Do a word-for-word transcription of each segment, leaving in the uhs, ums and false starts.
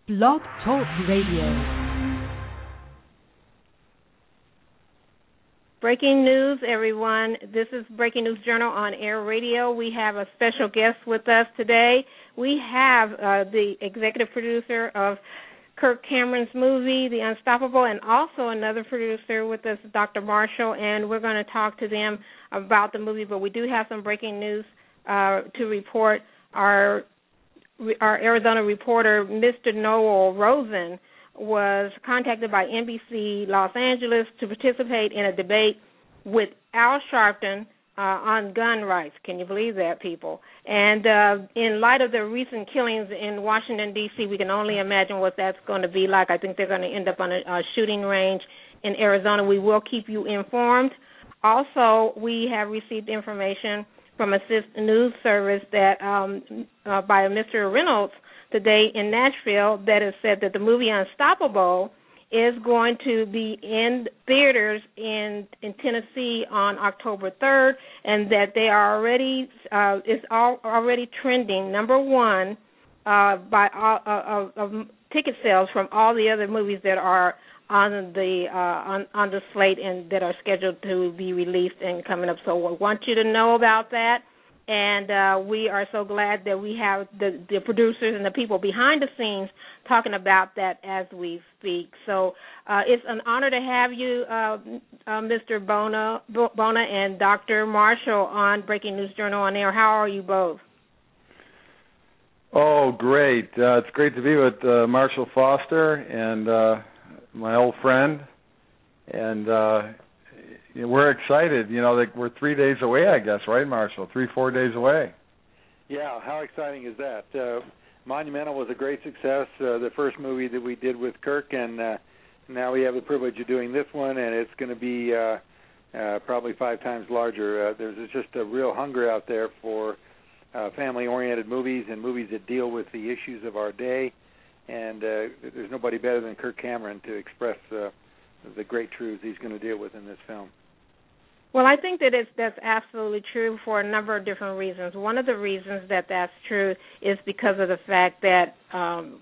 Blog Talk Radio. Breaking news, everyone. This is Breaking News Journal on Air Radio. We have a special guest with us today. We have uh, the executive producer of Kirk Cameron's movie, The Unstoppable, and also another producer with us, Doctor Marshall, and we're going to talk to them about the movie, but we do have some breaking news uh, to report. Our Our Arizona reporter, Mister Noel Rosen, was contacted by N B C Los Angeles to participate in a debate with Al Sharpton uh, on gun rights. Can you believe that, people? And uh, in light of the recent killings in Washington, D C, we can only imagine what that's going to be like. I think they're going to end up on a, a shooting range in Arizona. We will keep you informed. Also, we have received information from a news service that um, uh, by Mister Reynolds today in Nashville that has said that the movie Unstoppable is going to be in theaters in in Tennessee on October third, and that they are already uh, is all, already trending number one uh, by all, uh, of, of ticket sales from all the other movies that are on the uh, on, on the slate and that are scheduled to be released and coming up. So I want you to know about that, and uh, we are so glad that we have the, the producers and the people behind the scenes talking about that as we speak. So uh, it's an honor to have you, uh, uh, Mister Bona, Bona and Doctor Marshall on Breaking News Journal on Air. How are you both? Oh, great. Uh, it's great to be with uh, Marshall Foster and uh, my old friend, and uh, we're excited. You know, like we're three days away, I guess, right, Marshall? Three, four days away. Yeah, how exciting is that? Uh, Monumental was a great success, uh, the first movie that we did with Kirk, and uh, now we have the privilege of doing this one, and it's going to be uh, uh, probably five times larger. Uh, there's just a real hunger out there for uh, family-oriented movies and movies that deal with the issues of our day. And uh, there's nobody better than Kirk Cameron to express uh, the great truths he's going to deal with in this film. Well, I think that it's, that's absolutely true for a number of different reasons. One of the reasons that that's true is because of the fact that um,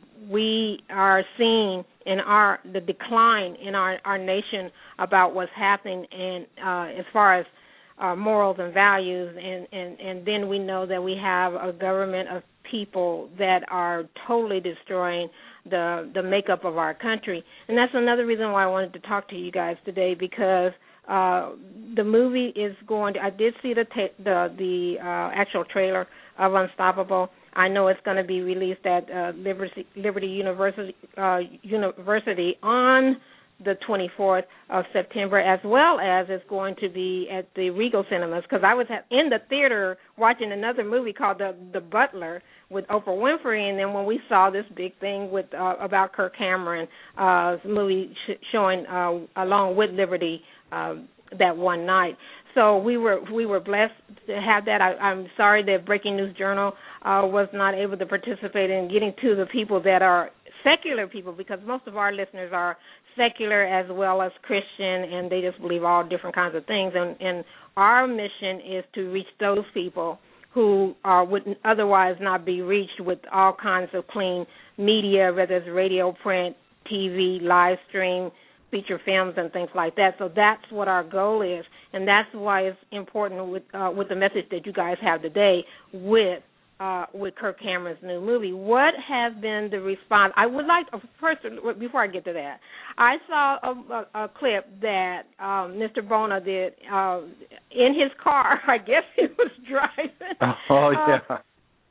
we are seeing in our the decline in our, our nation about what's happening in uh, as far as uh, morals and values, and, and, and then we know that we have a government of people that are totally destroying the the makeup of our country. And that's another reason why I wanted to talk to you guys today, because uh, the movie is going to, I did see the ta- the, the uh, actual trailer of Unstoppable. I know it's going to be released at uh, Liberty, Liberty University, uh, University on the twenty-fourth of September, as well as it's going to be at the Regal Cinemas, because I was in the theater watching another movie called The, the Butler with Oprah Winfrey, and then when we saw this big thing with uh, about Kirk Cameron, uh, movie sh- showing uh, along with Liberty uh, that one night. So we were we were blessed to have that. I, I'm sorry that Breaking News Journal uh, was not able to participate in getting to the people that are secular people, because most of our listeners are secular as well as Christian, and they just believe all different kinds of things. And, and our mission is to reach those people who are, would otherwise not be reached with all kinds of clean media, whether it's radio, print, T V, live stream, feature films, and things like that. So that's what our goal is, and that's why it's important with uh, with the message that you guys have today with Uh, with Kirk Cameron's new movie. What has been the response? I would like, first, before I get to that, I saw a, a, a clip that um, Mister Bona did uh, in his car. I guess he was driving. Oh, yeah. Uh,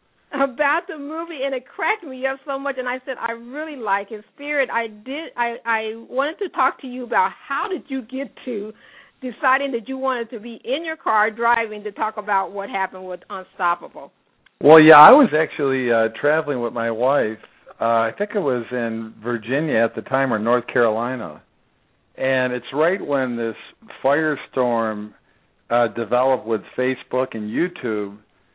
about the movie, and it cracked me up so much, and I said, I really like his spirit. I did. I, I wanted to talk to you about how did you get to deciding that you wanted to be in your car driving to talk about what happened with Unstoppable. Well, yeah, I was actually uh, traveling with my wife. Uh, I think it was in Virginia at the time, or North Carolina. And it's right when this firestorm uh, developed with Facebook and YouTube,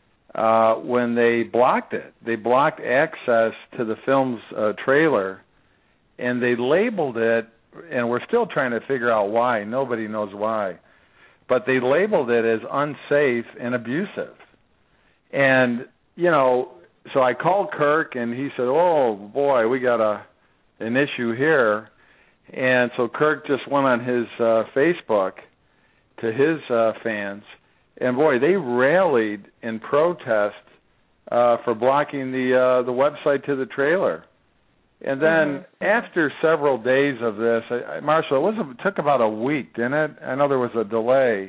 uh, when they blocked it. They blocked access to the film's uh, trailer, and they labeled it, and we're still trying to figure out why. Nobody knows why. But they labeled it as unsafe and abusive. And you know, so I called Kirk, and he said, "Oh boy, we got a an issue here." And so Kirk just went on his uh, Facebook to his uh, fans, and boy, they rallied in protest uh, for blocking the uh, the website to the trailer. And then mm-hmm. after several days of this, I, I, Marshall, it, was, it took about a week, didn't it? I know there was a delay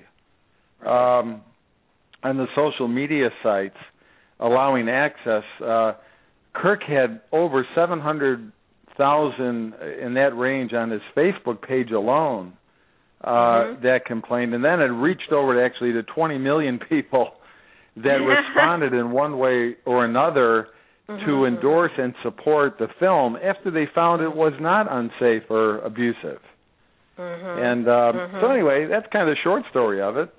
um, on the social media sites allowing access. Uh, Kirk had over seven hundred thousand in that range on his Facebook page alone uh, mm-hmm. that complained, and then it reached over to actually to twenty million people that responded in one way or another mm-hmm. to endorse and support the film after they found it was not unsafe or abusive. Mm-hmm. And um, mm-hmm. so anyway, that's kind of the short story of it.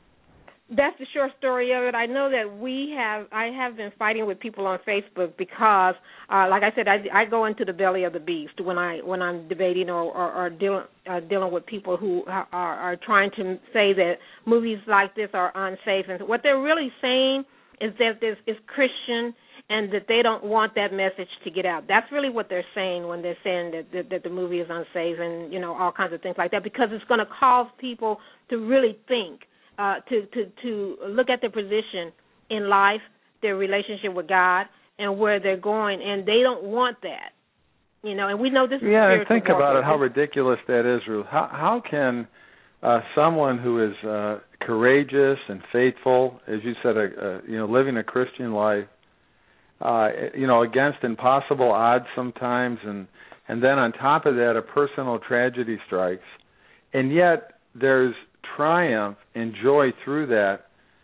That's the short story of it. I know that we have, I have been fighting with people on Facebook because, uh, like I said, I, I go into the belly of the beast when I when I'm debating or or, or dealing uh, dealing with people who are, are trying to say that movies like this are unsafe. And what they're really saying is that this is Christian and that they don't want that message to get out. That's really what they're saying when they're saying that, that, that the movie is unsafe and, you know, all kinds of things like that, because it's going to cause people to really think. Uh, to, to, to look at their position in life, their relationship with God, and where they're going, and they don't want that. You know, and we know this is yeah, spiritual and think warfare. about it, how ridiculous that is, Ruth. How, how can uh, someone who is uh, courageous and faithful, as you said, a, a, you know, living a Christian life, uh, you know, against impossible odds sometimes, and, and then on top of that, a personal tragedy strikes, and yet there's triumph and joy through that,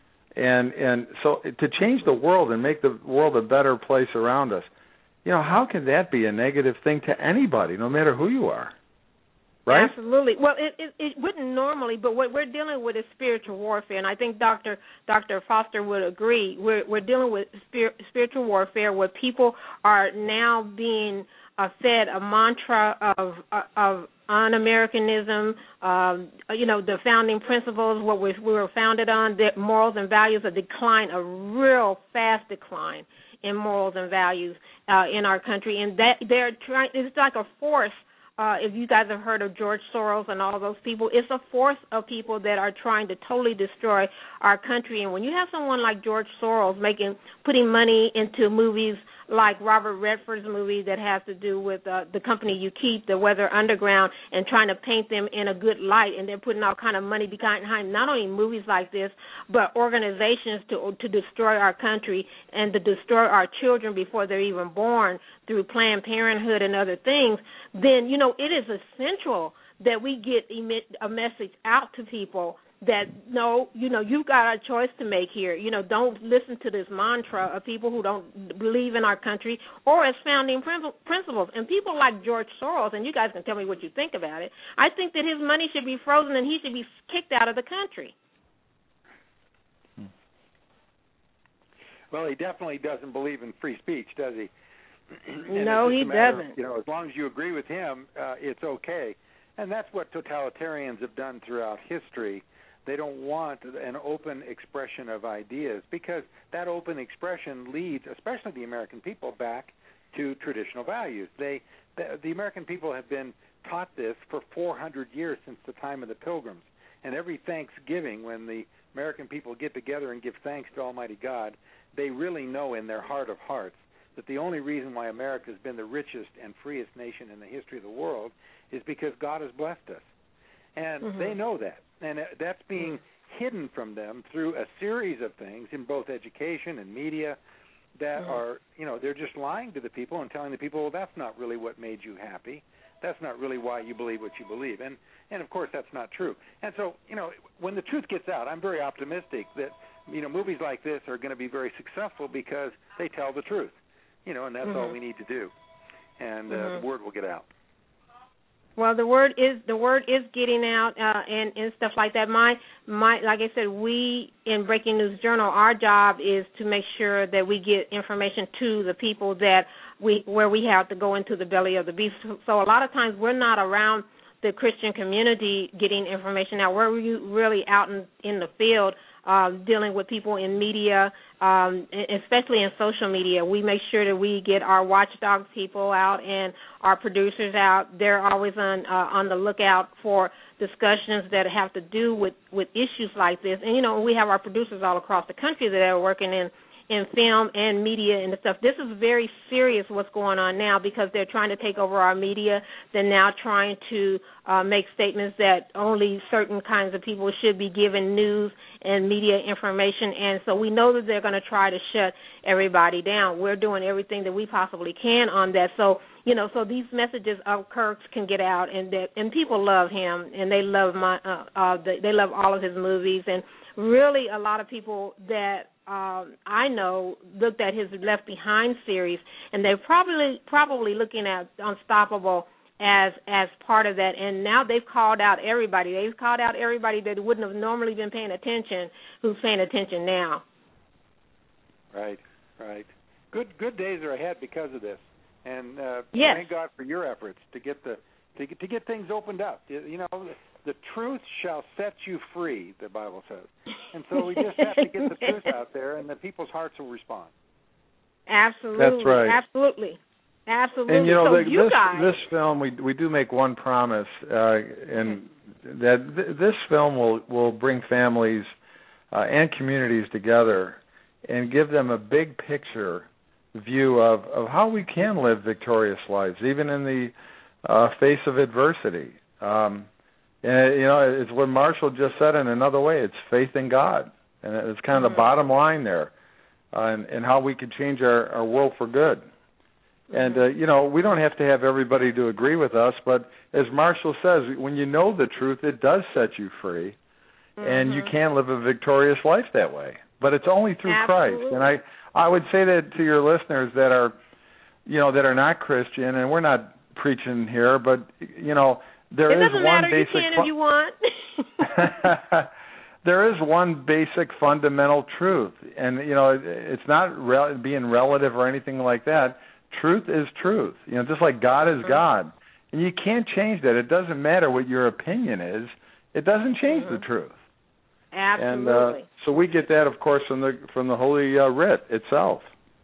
and and so to change the world and make the world a better place around us, you know, how can that be a negative thing to anybody, no matter who you are, right? Absolutely. Well, it it, it wouldn't normally, but what we're dealing with is spiritual warfare, and I think Doctor Doctor Foster would agree. We're we're dealing with spir- spiritual warfare where people are now being uh, fed a mantra of uh, of un-Americanism, um, you know, the founding principles, what we, we were founded on, the morals and values, a decline, a real fast decline in morals and values uh, in our country. And that they're trying, it's like a force. Uh, if you guys have heard of George Soros and all those people, it's a force of people that are trying to totally destroy our country. And when you have someone like George Soros making, putting money into movies like Robert Redford's movie that has to do with uh, the company you keep, the Weather Underground, and trying to paint them in a good light, and they're putting all kind of money behind not only movies like this, but organizations to to destroy our country and to destroy our children before they're even born through Planned Parenthood and other things, then, you know, it is essential that we get emit a message out to people that, no, you know, you've got a choice to make here. You know, don't listen to this mantra of people who don't believe in our country or its founding principles. And people like George Soros, and you guys can tell me what you think about it, I think that his money should be frozen and he should be kicked out of the country. Well, he definitely doesn't believe in free speech, does he? No, he doesn't. Of, you know, as long as you agree with him, uh, it's okay. And that's what totalitarians have done throughout history. They don't want an open expression of ideas because that open expression leads, especially the American people, back to traditional values. They, the, the American people have been taught this for four hundred years, since the time of the Pilgrims. And every Thanksgiving, when the American people get together and give thanks to Almighty God, they really know in their heart of hearts that the only reason why America has been the richest and freest nation in the history of the world is because God has blessed us. And mm-hmm. they know that. And that's being hidden from them through a series of things in both education and media that mm-hmm. are, you know, they're just lying to the people and telling the people, well, that's not really what made you happy. That's not really why you believe what you believe. And, and of course, that's not true. And so, you know, when the truth gets out, I'm very optimistic that, you know, movies like this are going to be very successful because they tell the truth. You know, and that's mm-hmm. all we need to do, and uh, mm-hmm. the word will get out. Well, the word is the word is getting out, uh, and and stuff like that. My my, like I said, we in Breaking News Journal, our job is to make sure that we get information to the people that we where we have to go into the belly of the beast. So a lot of times we're not around the Christian community getting information out. We're really out in, in the field. uh, dealing with people in media, um, especially in social media. We make sure that we get our watchdog people out and our producers out. They're always on uh, on the lookout for discussions that have to do with, with issues like this. And, you know, we have our producers all across the country that are working in in film and media and stuff. This is very serious what's going on now because they're trying to take over our media. They're now trying to uh, make statements that only certain kinds of people should be given news and media information. And so we know that they're going to try to shut everybody down. We're doing everything that we possibly can on that. So, you know, so these messages of Kirk's can get out, and that and people love him, and they love my uh, uh, they, they love all of his movies, and really a lot of people that Um, I know looked at his Left Behind series, and they're probably probably looking at Unstoppable as as part of that. And now they've called out everybody. They've called out everybody that wouldn't have normally been paying attention, who's paying attention now. Right, right. Good good days are ahead because of this, and uh, yes. thank God for your efforts to get the to get, to get things opened up. You know, the truth shall set you free, the Bible says. And so we just have to get the truth out there, and the people's hearts will respond. Absolutely. That's right. Absolutely. Absolutely. And, you know, so the, you this, guys... this film, we we do make one promise, uh, and that th- this film will, will bring families uh, and communities together and give them a big picture view of, of how we can live victorious lives, even in the uh, face of adversity. Um And, you know, it's what Marshall just said in another way. It's faith in God. And it's kind of mm-hmm. the bottom line there uh, and, and how we can change our, our world for good. Mm-hmm. And, uh, you know, we don't have to have everybody to agree with us, but as Marshall says, when you know the truth, it does set you free, mm-hmm. and you can live a victorious life that way. But it's only through Absolutely. Christ. And I, I would say that to your listeners that are, you know, that are not Christian, and we're not preaching here, but, you know, There it is doesn't one matter. Basic you can fu- if you want. There is one basic fundamental truth, and you know it's not re- being relative or anything like that. Truth is truth. You know, just like God is mm-hmm. God, and you can't change that. It doesn't matter what your opinion is. It doesn't change mm-hmm. the truth. Absolutely. And uh, so we get that, of course, from the from the Holy uh, Writ itself.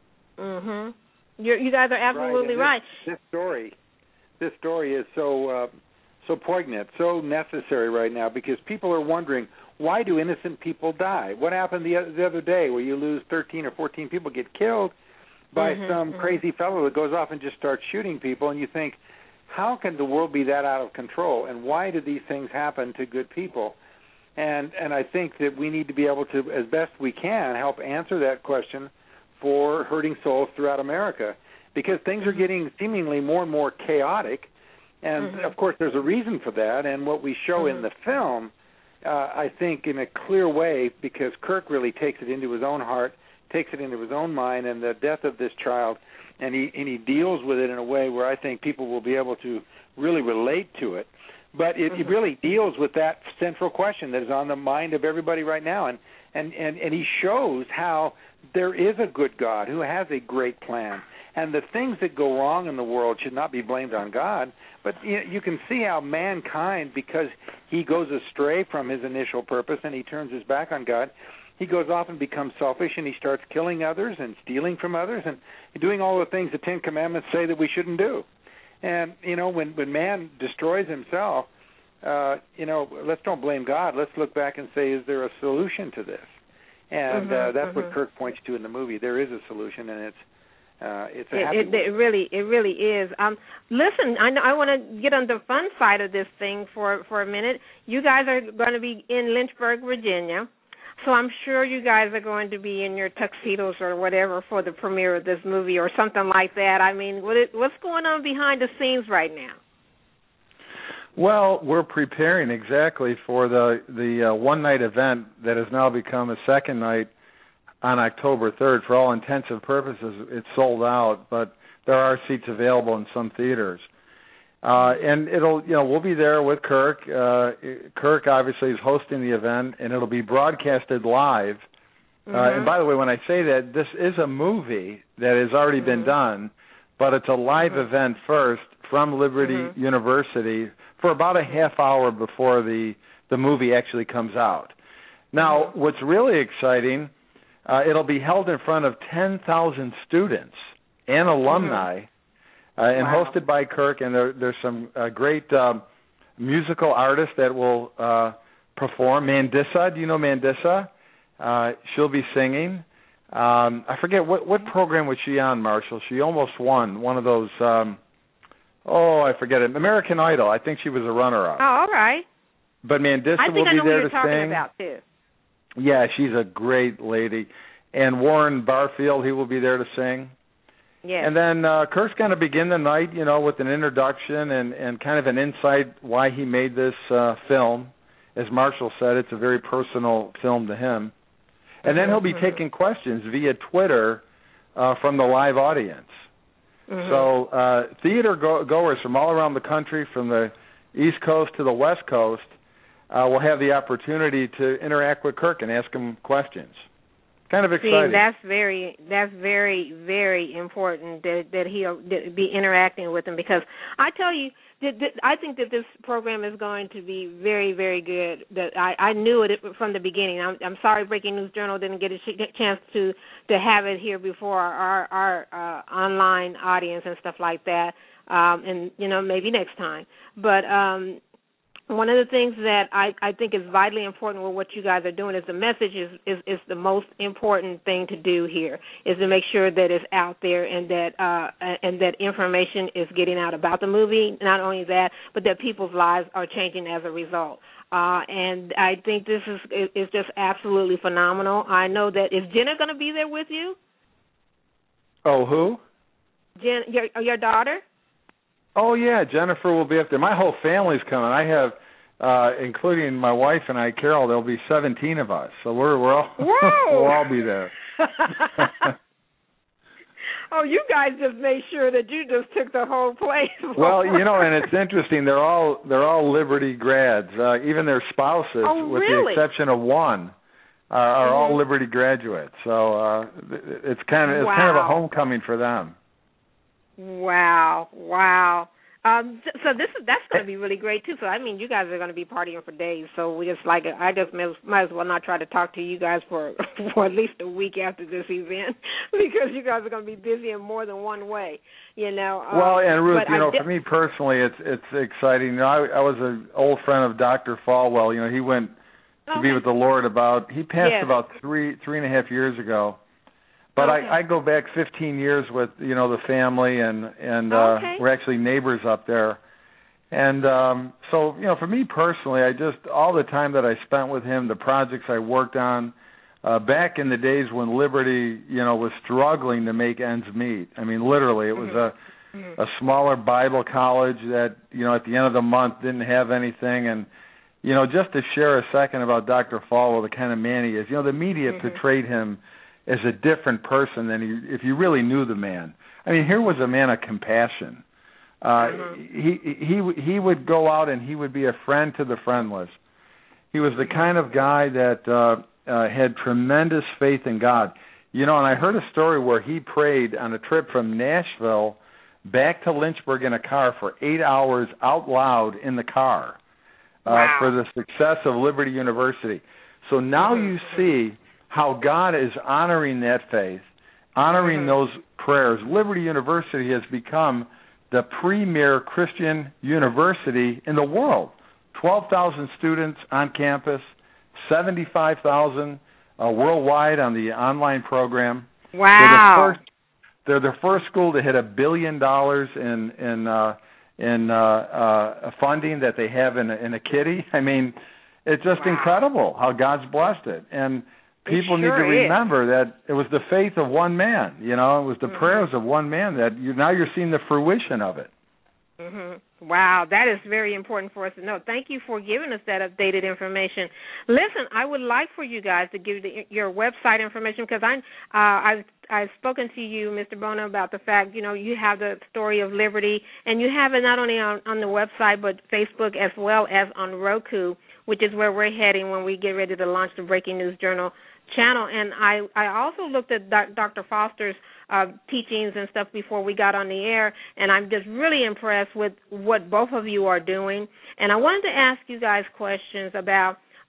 Mhm. You you guys are absolutely right. right. This, this story, this story is so. Uh, So poignant, so necessary right now, because people are wondering, why do innocent people die? What happened the, the other day where you lose thirteen or fourteen people get killed by mm-hmm, some mm-hmm. crazy fellow that goes off and just starts shooting people, and you think, how can the world be that out of control, and why do these things happen to good people? And and I think that we need to be able to, as best we can, help answer that question for hurting souls throughout America, because things are getting seemingly more and more chaotic. And, mm-hmm. of course, there's a reason for that, and what we show mm-hmm. in the film, uh, I think, in a clear way, because Kirk really takes it into his own heart, takes it into his own mind, and the death of this child, and he and he deals with it in a way where I think people will be able to really relate to it. But it, mm-hmm. it really deals with that central question that is on the mind of everybody right now, and, and, and, and he shows how there is a good God who has a great plan, and the things that go wrong in the world should not be blamed on God. But you, you can see how mankind, because he goes astray from his initial purpose and he turns his back on God, he goes off and becomes selfish, and he starts killing others and stealing from others and doing all the things the Ten Commandments say that we shouldn't do. And, you know, when, when man destroys himself, uh, you know, let's don't blame God. Let's look back and say, is there a solution to this? And mm-hmm, uh, that's mm-hmm. what Kirk points to in the movie. There is a solution, and it's Uh, it's a it, happy it, it really, it really is. Um, listen, I, I want to get on the fun side of this thing for for a minute. You guys are going to be in Lynchburg, Virginia, so I'm sure you guys are going to be in your tuxedos or whatever for the premiere of this movie or something like that. I mean, what it, what's going on behind the scenes right now? Well, we're preparing exactly for the the uh, one night event that has now become a second night. On October third, for all intents and purposes, it's sold out, but there are seats available in some theaters. Uh, and it'll, you know, we'll be there with Kirk. Uh, Kirk obviously is hosting the event, and it'll be broadcasted live. Mm-hmm. Uh, and by the way, when I say that, this is a movie that has already mm-hmm. been done, but it's a live mm-hmm. event first from Liberty mm-hmm. University for about a half hour before the the movie actually comes out. Now, mm-hmm. what's really exciting, uh, it'll be held in front of ten thousand students and alumni, mm-hmm. uh, and wow. hosted by Kirk, and there, there's some uh, great uh, musical artists that will uh, perform. Mandissa, do you know Mandissa? Uh, she'll be singing. Um, I forget, what, what program was she on, Marshall? She almost won one of those, um, oh, I forget it, American Idol. I think she was a runner-up. Oh, all right. But Mandissa I think will I be know there what you're to talking sing. About, too. Yeah, she's a great lady. And Warren Barfield, he will be there to sing. Yes. And then uh, Kirk's going to begin the night, you know, with an introduction and, and kind of an insight why he made this uh, film. As Marshall said, it's a very personal film to him. And then he'll be mm-hmm. taking questions via Twitter uh, from the live audience. Mm-hmm. So uh, theater go- goers from all around the country, from the East Coast to the West Coast, uh, will have the opportunity to interact with Kirk and ask him questions. Kind of exciting. See, that's very, that's very, very important that, that he'll be interacting with him, because I tell you, that, that I think that this program is going to be very, very good. That I, I knew it from the beginning. I'm, I'm sorry Breaking News Journal didn't get a chance to, to have it here before our, our uh, online audience and stuff like that, um, and, you know, maybe next time. But um one of the things that I, I think is vitally important with what you guys are doing is the message is, is, is the most important thing to do here, is to make sure that it's out there and that uh, and that information is getting out about the movie. Not only that, but that people's lives are changing as a result. Uh, and I think this is is just absolutely phenomenal. I know that, is Jenna going to be there with you? Oh, who? Jen, your your daughter? Oh, yeah, Jennifer will be up there. My whole family's coming. I have, uh, including my wife and I, Carol, there'll be seventeen of us. So we're, we're all, we'll all be there. Oh, you guys just made sure that you just took the whole place. Well, you know, and it's interesting. They're all they're all Liberty grads. Uh, even their spouses, oh, with really? the exception of one, uh, are mm-hmm. all Liberty graduates. So uh, it's kind of it's wow. kind of a homecoming for them. Wow, wow. Um, so this is that's going to be really great too. So I mean, you guys are going to be partying for days. So we just like I just may, might as well not try to talk to you guys for for at least a week after this event, because you guys are going to be busy in more than one way. You know. Um, well, and Ruth, you know, di- for me personally, it's it's exciting. You know, I, I was an old friend of Doctor Falwell. You know, he went to okay. be with the Lord about he passed yes. about three three and a half years ago. But okay. I, I go back fifteen years with, you know, the family, and, and uh, okay. we're actually neighbors up there. And um, so, you know, for me personally, I just, all the time that I spent with him, the projects I worked on, uh, back in the days when Liberty, you know, was struggling to make ends meet. I mean, literally, it was mm-hmm. a, a smaller Bible college that, you know, at the end of the month didn't have anything. And, you know, just to share a second about Doctor Falwell, the kind of man he is, you know, the media mm-hmm. portrayed him as a different person than he, if you really knew the man. I mean, here was a man of compassion. Uh, mm-hmm. He he he would go out and he would be a friend to the friendless. He was the kind of guy that uh, uh, had tremendous faith in God. You know, and I heard a story where he prayed on a trip from Nashville back to Lynchburg in a car for eight hours out loud in the car uh, wow. for the success of Liberty University. So now mm-hmm. you see how God is honoring that faith, honoring mm-hmm. those prayers. Liberty University has become the premier Christian university in the world. twelve thousand students on campus, seventy-five thousand uh, worldwide on the online program. Wow. They're the first, they're the first school to hit a billion dollars in in uh, in uh, uh, funding that they have in a, in a kitty. I mean, it's just wow. incredible how God's blessed it. And people sure need to remember is. that it was the faith of one man, you know, it was the mm-hmm. prayers of one man that you, now you're seeing the fruition of it. Mm-hmm. Wow, that is very important for us to know. Thank you for giving us that updated information. Listen, I would like for you guys to give the, your website information, because I, uh, I've, I've spoken to you, Mister Bona, about the fact, you know, you have the Story of Liberty, and you have it not only on, on the website but Facebook as well as on Roku, which is where we're heading when we get ready to launch the Breaking News Journal channel. And I, I also looked at Doctor Foster's uh, teachings and stuff before we got on the air, and I'm just really impressed with what both of you are doing. And I wanted to ask you guys questions about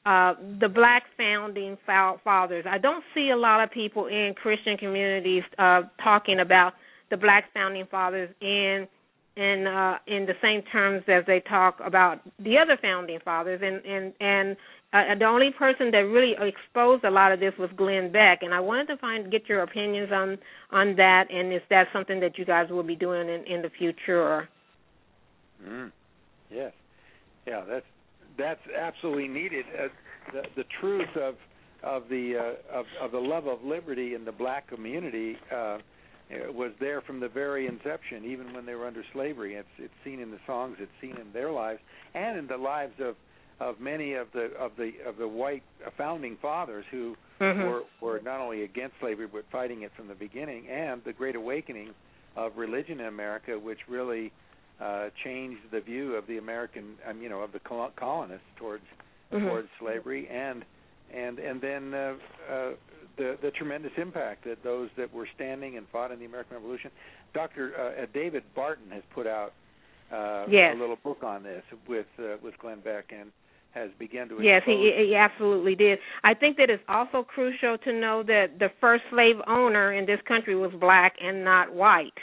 uh, the black founding fathers. I don't see a lot of people in Christian communities uh, talking about the black founding fathers in in uh, in the same terms as they talk about the other founding fathers. And and and uh, the only person that really exposed a lot of this was Glenn Beck. And I wanted to find get your opinions on on that, and is that something that you guys will be doing in, in the future? Or? Mm. Yes. Yeah, that's that's absolutely needed. Uh, the the truth of of the uh, of, of the love of liberty in the black community uh, was there from the very inception, even when they were under slavery. It's it's seen in the songs, it's seen in their lives, and in the lives of, of many of the of the of the white founding fathers who mm-hmm. were were not only against slavery but fighting it from the beginning, and the Great Awakening of religion in America, which really Uh, changed the view of the American, um, you know, of the col- colonists towards mm-hmm. towards slavery, and and and then uh, uh, the the tremendous impact that those that were standing and fought in the American Revolution. Doctor Uh, David Barton has put out uh, yes. a little book on this with uh, with Glenn Beck, and has begun to. Yes, he, he absolutely did. I think that it's also crucial to know that the first slave owner in this country was black and not white.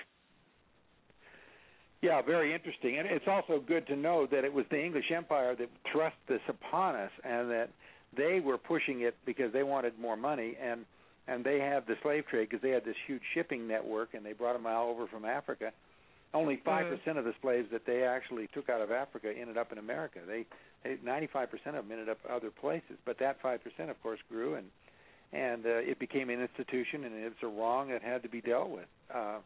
Yeah, very interesting. And it's also good to know that it was the English Empire that thrust this upon us, and that they were pushing it because they wanted more money, and, and they had the slave trade because they had this huge shipping network, and they brought them all over from Africa. Only five percent mm-hmm. of the slaves that they actually took out of Africa ended up in America. They, they ninety-five percent of them ended up other places, but that five percent, of course, grew, and, and uh, it became an institution, and it's a wrong that had to be dealt with. Uh,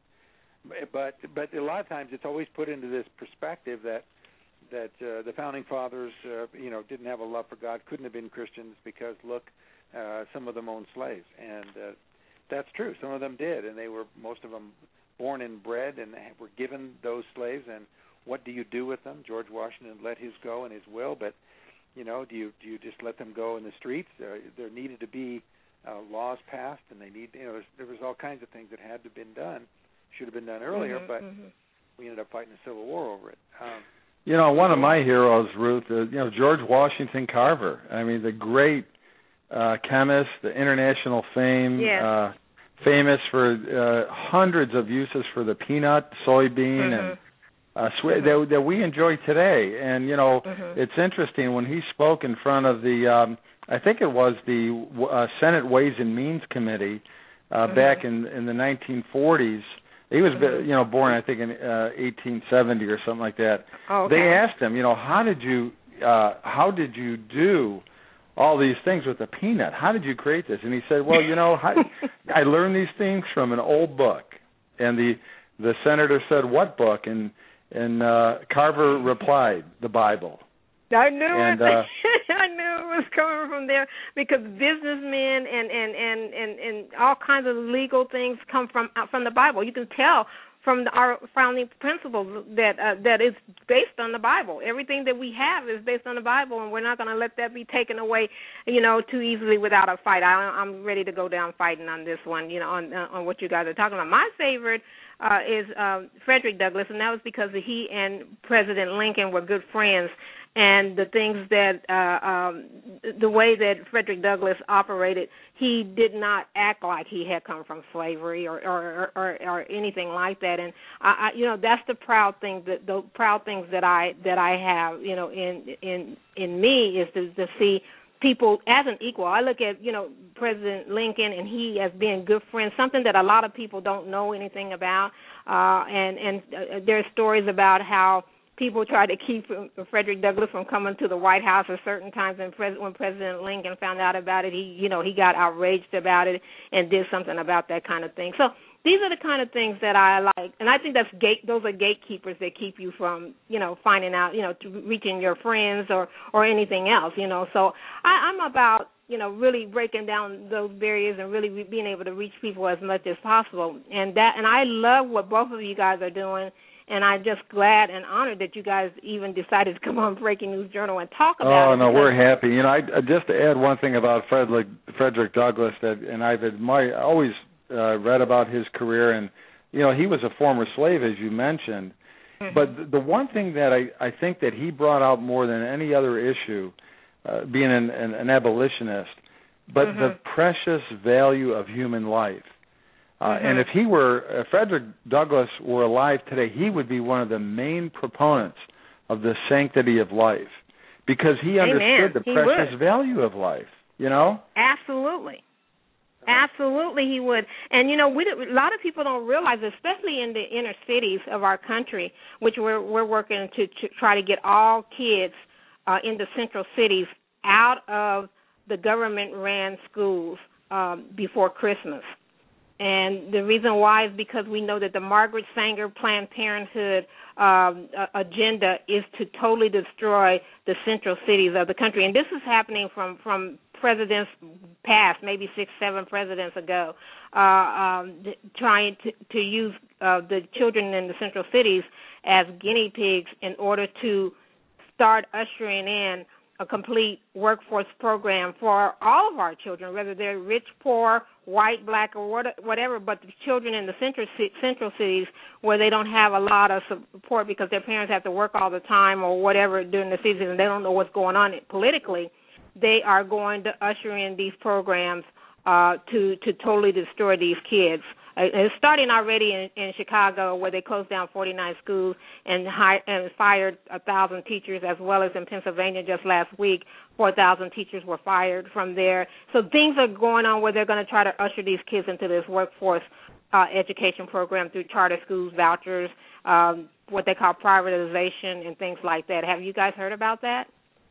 But but a lot of times it's always put into this perspective that that uh, the founding fathers uh, you know didn't have a love for God, couldn't have been Christians because look, uh, some of them owned slaves, and uh, that's true. Some of them did, and they were most of them born and bred and were given those slaves. And what do you do with them? George Washington let his go in his will, but you know, do you do you just let them go in the streets? Uh, there needed to be uh, laws passed, and they need you know there was all kinds of things that had to have been done. Should have been done earlier, mm-hmm, but mm-hmm. we ended up fighting a civil war over it. Um, you know, one of my heroes, Ruth, uh, you know, George Washington Carver. I mean, the great uh, chemist, the international fame, yes. uh, famous for uh, hundreds of uses for the peanut, soybean, mm-hmm. and uh, sw- mm-hmm. that, that we enjoy today. And, you know, mm-hmm. it's interesting when he spoke in front of the, um, I think it was the uh, Senate Ways and Means Committee uh, mm-hmm. back in, in the nineteen forties. He was, you know, born I think in uh, eighteen seventy or something like that. Oh, okay. They asked him, you know, how did you, uh, how did you do all these things with the peanut? How did you create this? And he said, well, you know, I, I learned these things from an old book. And the the senator said, what book? And and uh, Carver replied, the Bible. I knew and, it. Uh, I knew it was coming from there because businessmen and, and, and, and, and all kinds of legal things come from from the Bible. You can tell from the, our founding principles that uh, that is based on the Bible. Everything that we have is based on the Bible, and we're not going to let that be taken away, you know, too easily without a fight. I, I'm ready to go down fighting on this one, you know, on on what you guys are talking about. My favorite uh, is um, Frederick Douglass, and that was because he and President Lincoln were good friends. And the things that, uh, um, the way that Frederick Douglass operated, he did not act like he had come from slavery or, or, or, or anything like that. And I, I, you know, that's the proud thing, that the proud things that I that I have, you know, in in in me is to, to see people as an equal. I look at, you know, President Lincoln and he as being good friends, something that a lot of people don't know anything about. Uh, and and uh, there's stories about how people tried to keep Frederick Douglass from coming to the White House at certain times, and pres- when President Lincoln found out about it, he, you know, he got outraged about it and did something about that kind of thing. So these are the kind of things that I like, and I think that's gate. Those are gatekeepers that keep you from, you know, finding out, you know, to reaching your friends or, or anything else, you know. So I, I'm about, you know, really breaking down those barriers and really re- being able to reach people as much as possible. And that, and I love what both of you guys are doing. And I'm just glad and honored that you guys even decided to come on Breaking News Journal and talk about oh, it. Oh, no, we're happy. You know, I, just to add one thing about Frederick, Frederick Douglass, that, and I've admired, always uh, read about his career, and, you know, he was a former slave, as you mentioned. Mm-hmm. But the one thing that I, I think that he brought out more than any other issue uh, being an, an, an abolitionist, but mm-hmm. the precious value of human life. Uh, mm-hmm. And if he were, if Frederick Douglass were alive today, he would be one of the main proponents of the sanctity of life, because he Amen. understood the he precious would. value of life, you know? Absolutely. Absolutely, he would. And, you know, we, a lot of people don't realize, especially in the inner cities of our country, which we're, we're working to, to try to get all kids uh, in the central cities out of the government-ran schools um, before Christmas. And the reason why is because we know that the Margaret Sanger Planned Parenthood um, uh, agenda is to totally destroy the central cities of the country. And this is happening from, from presidents past, maybe six, seven presidents ago, uh, um, trying to, to use uh, the children in the central cities as guinea pigs in order to start ushering in a complete workforce program for all of our children, whether they're rich, poor, white, black, or what, whatever, but the children in the central, central cities where they don't have a lot of support because their parents have to work all the time or whatever during the season and they don't know what's going on politically, they are going to usher in these programs uh, to, to totally destroy these kids. Uh, it's starting already in, in Chicago, where they closed down forty-nine schools and, hired, and fired one thousand teachers, as well as in Pennsylvania just last week, four thousand teachers were fired from there. So things are going on where they're going to try to usher these kids into this workforce uh, education program through charter schools, vouchers, um, what they call privatization, and things like that. Have you guys heard about that?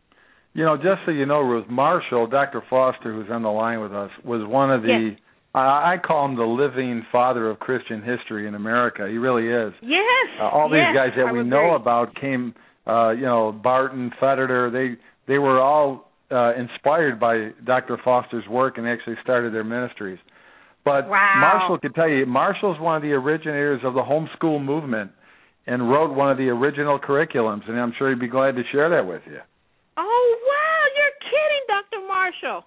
You know, just so you know, Ruth, Marshall, Doctor Foster, who's on the line with us, was one of the... Yes. I call him the living father of Christian history in America. He really is. Yes. Uh, all yes, these guys that I we agree. know about came, uh, you know, Barton, Federer, they they were all uh, inspired by Doctor Foster's work and actually started their ministries. But wow. Marshall could tell you, Marshall's one of the originators of the homeschool movement and wrote one of the original curriculums, and I'm sure he'd be glad to share that with you. Oh, wow, you're kidding, Doctor Marshall.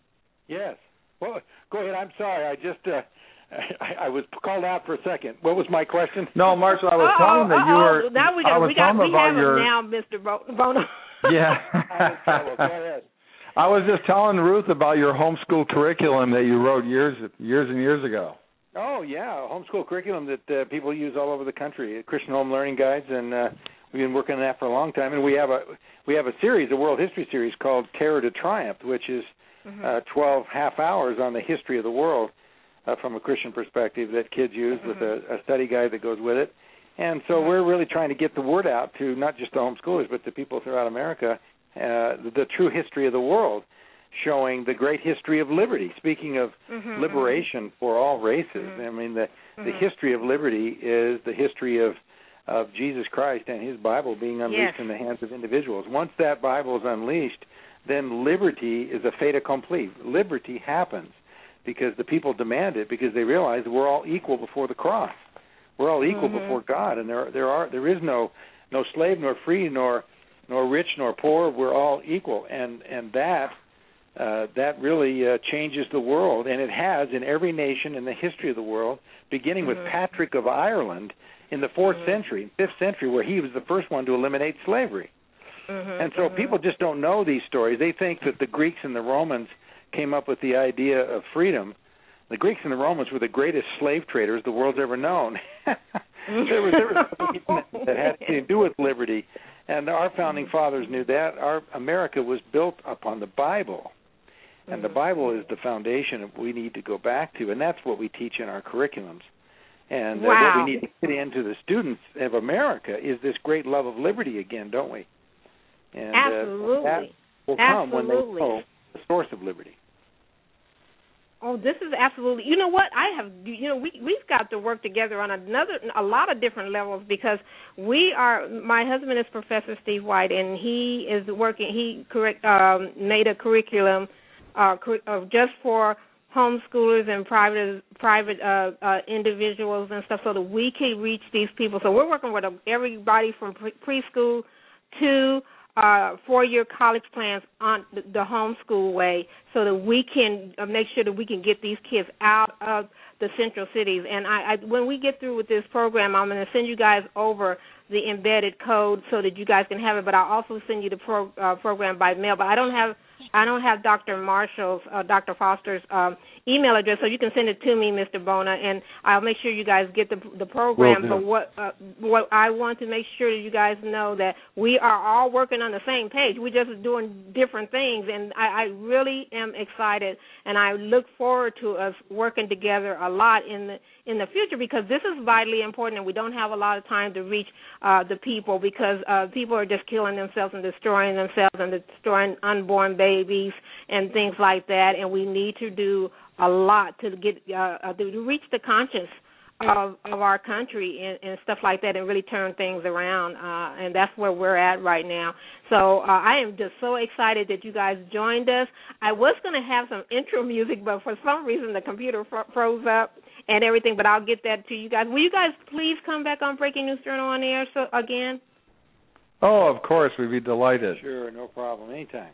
Yes. Well, go ahead. I'm sorry. I just uh, I, I was called out for a second. What was my question? No, Marshall, I was uh-oh, telling that you were. Now we got, I was we got, we about have your, him now, Mister Bono. Yeah. Go ahead. I was just telling Ruth about your homeschool curriculum that you wrote years, years and years ago. Oh yeah, homeschool curriculum that uh, people use all over the country. Christian home learning guides, and uh, we've been working on that for a long time. And we have a we have a series, a world history series called Terror to Triumph, which is Mm-hmm. Uh, twelve half hours on the history of the world uh, from a Christian perspective that kids use mm-hmm. with a, a study guide that goes with it. And so mm-hmm. we're really trying to get the word out to not just the homeschoolers, but to people throughout America, uh, the, the true history of the world, showing the great history of liberty. Speaking of mm-hmm. liberation for all races, mm-hmm. I mean, the, mm-hmm. the history of liberty is the history of, of Jesus Christ and his Bible being unleashed yes. in the hands of individuals. Once that Bible is unleashed, then liberty is a fait accompli. Liberty happens because the people demand it, because they realize we're all equal before the cross. We're all equal mm-hmm. before God, and there there are there is no no slave nor free nor nor rich nor poor. We're all equal, and and that uh, that really uh, changes the world, and it has in every nation in the history of the world, beginning mm-hmm. with Patrick of Ireland in the fourth mm-hmm. century, fifth century, where he was the first one to eliminate slavery. Mm-hmm, and so mm-hmm. people just don't know these stories. They think that the Greeks and the Romans came up with the idea of freedom. The Greeks and the Romans were the greatest slave traders the world's ever known. there was, there was something that had to do with liberty, and our founding fathers knew that. Our America was built upon the Bible, and mm-hmm. the Bible is the foundation that we need to go back to, and that's what we teach in our curriculums. And wow. uh, what we need to get into the students of America is this great love of liberty again, don't we? And, Absolutely. Uh, that will come absolutely. when they know the source of liberty. Oh, this is absolutely. You know what? I have. You know, we we've got to work together on another, a lot of different levels, because we are. My husband is Professor Steve White, and he is working. He correct um, made a curriculum uh, uh, just for homeschoolers and private private uh, uh, individuals and stuff, so that we can reach these people. So we're working with everybody from pre- preschool to Uh, four-year college plans on the, the homeschool way, so that we can uh, make sure that we can get these kids out of the central cities. And I, I when we get through with this program, I'm going to send you guys over the embedded code so that you guys can have it. But I'll also send you the pro, uh, program by mail. But I don't have I don't have Doctor Marshall's, uh, Doctor Foster's um, email address, so you can send it to me, Mister Bona, and I'll make sure you guys get the the program. But what uh, what I want to make sure that you guys know that we are all working on the same page. We're just doing different things, and I, I really am excited, and I look forward to us working together a lot in the in the future, because this is vitally important, and we don't have a lot of time to reach uh, the people, because uh, people are just killing themselves and destroying themselves and destroying unborn babies and things like that, and we need to do a lot to get uh, to reach the conscience of, of our country and, and stuff like that, and really turn things around, uh, and that's where we're at right now. So uh, I am just so excited that you guys joined us. I was going to have some intro music, but for some reason the computer fro- froze up and everything, but I'll get that to you guys. Will you guys please come back on Breaking News Journal on air so, again? Oh, of course. We'd be delighted. Sure, no problem. Anytime.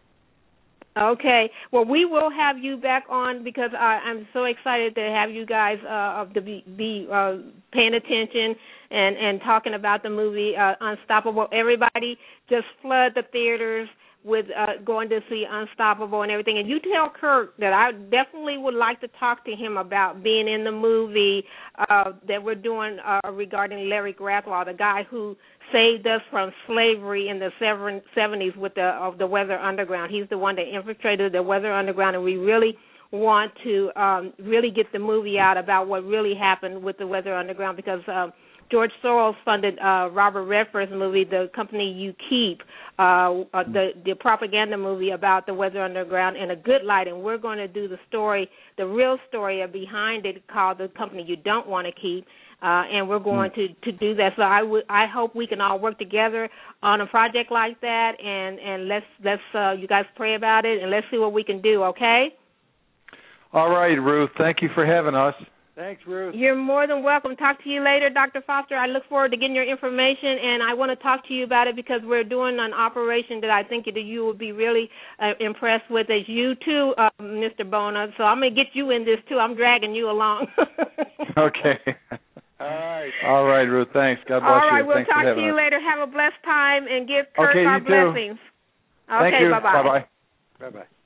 Okay. Well, we will have you back on, because I, I'm so excited to have you guys uh, to be, be uh, paying attention and, and talking about the movie uh, Unstoppable. Everybody just flood the theaters with uh, going to see Unstoppable and everything. And you tell Kirk that I definitely would like to talk to him about being in the movie uh, that we're doing uh, regarding Larry Grathwohl, the guy who saved us from slavery in the seventies with the of the Weather Underground. He's the one that infiltrated the Weather Underground, and we really want to um, really get the movie out about what really happened with the Weather Underground, because um, George Soros funded uh, Robert Redford's movie, The Company You Keep, uh, uh, the, the propaganda movie about the Weather Underground in a good light, and we're going to do the story, the real story behind it, called The Company You Don't Want to Keep, uh, and we're going to, to do that. So I, w- I hope we can all work together on a project like that, and, and let's, let's uh, you guys pray about it, and let's see what we can do, okay? All right, Ruth. Thank you for having us. Thanks, Ruth. You're more than welcome. Talk to you later, Doctor Foster. I look forward to getting your information, and I want to talk to you about it because we're doing an operation that I think that you will be really uh, impressed with, as you too, uh, Mister Bona. So I'm going to get you in this, too. I'm dragging you along. Okay. All right. All right, Ruth. Thanks. God bless you. All right. We'll Thanks talk to you us. later. Have a blessed time, and give Kurt okay, our you blessings. Too. Okay, Thank you. bye-bye. Bye-bye. Bye-bye.